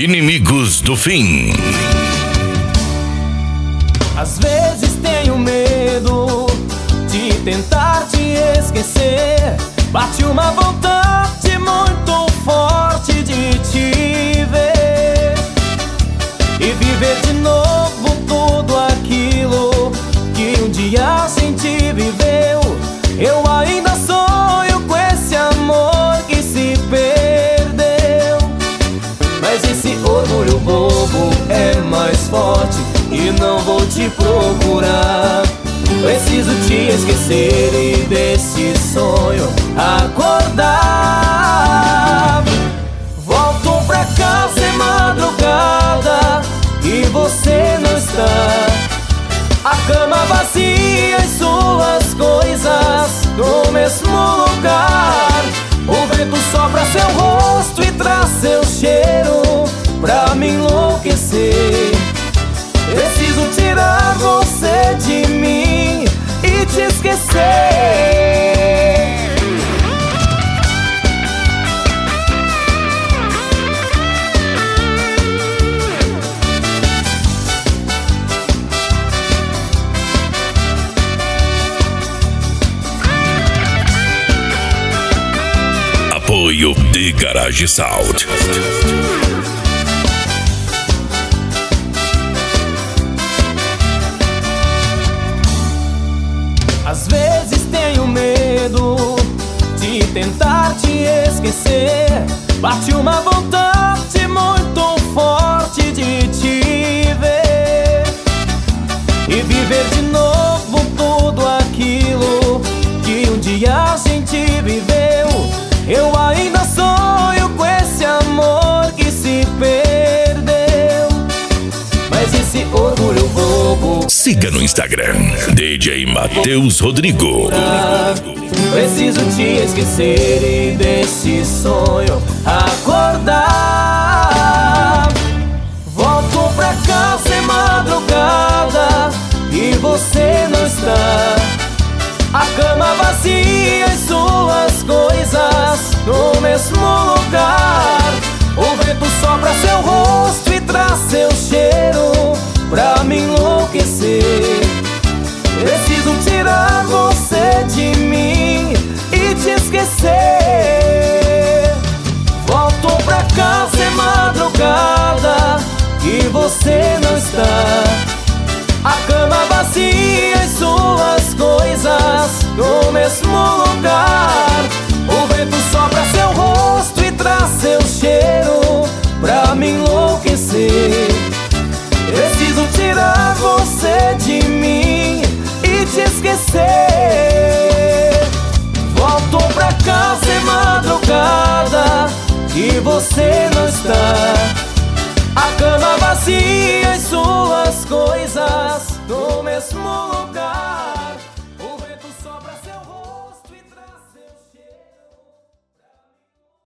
Inimigos do Fim. Às vezes tenho medo de tentar te esquecer. Bate uma vontade muito forte de te ver e viver de novo tudo aquilo que um dia a gente viveu. Eu ainda sonho com esse amor que se perdeu, mas esse orgulho bobo é mais forte e não vou te procurar. Preciso te esquecer e desse sonho acordar. Volto pra casa em madrugada e você não está. A cama vazia e suas coisas no mesmo lugar. O vento sopra seu rosto e traz seu cheiro pra me enlouquecer. Preciso tirar você de mim e te esquecer. Apoio de Garage Sound. Às vezes tenho medo de tentar te esquecer. Bate uma vontade muito forte de te ver e viver de novo tudo aquilo que um dia a gente viveu. Eu ainda sonho com esse amor que se perdeu, mas esse orgulho bobo. Siga no Instagram, DJ Matheus Rodrigo. Preciso te esquecer e desse sonho acordar. Volto pra casa em madrugada e você não está. A cama vazia e suas coisas no mesmo lugar. O vento sopra seu rosto e traz seu cheiro pra me enlouquecer. Preciso tirar você de mim e te esquecer. Volto pra casa em madrugada e você não está. A cama vazia e suas coisas no mesmo lugar. O vento sopra seu rosto e traz seu cheiro pra me enlouquecer. Preciso tirar você de mim e te esquecer. Volto pra casa em madrugada e você não está. A cama vazia e suas coisas no mesmo lugar.